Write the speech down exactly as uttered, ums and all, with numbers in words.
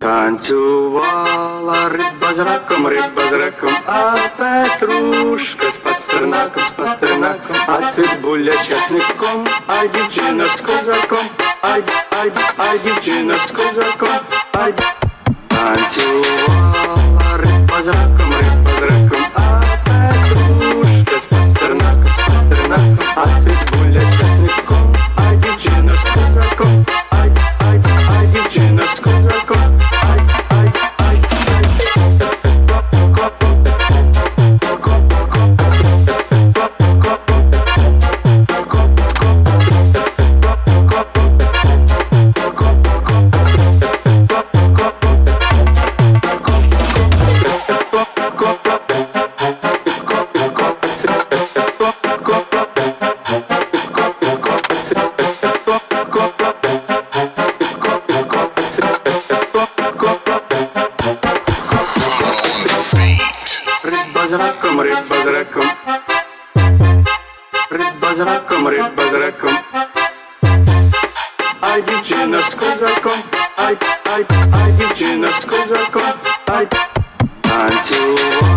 Танцювала риба з раком, риба з раком, а петрушка з пастернаком, з пастернаком, а цибуля часником, а дівчина з козаком, ай, ай, ай, дівчина з козаком, ай. Танцювала риба з раком, риба з раком, а петрушка з пастернаком, з пастернаком, а цибуля часником, а дівчина з козаком, ай, ай, ай, дівчина з козаком. Риба з раком, риба з раком, риба з раком, риба з раком, ай, дівчина з козаком, ай, ай, ай, дівчина з козаком, ай. Танцювала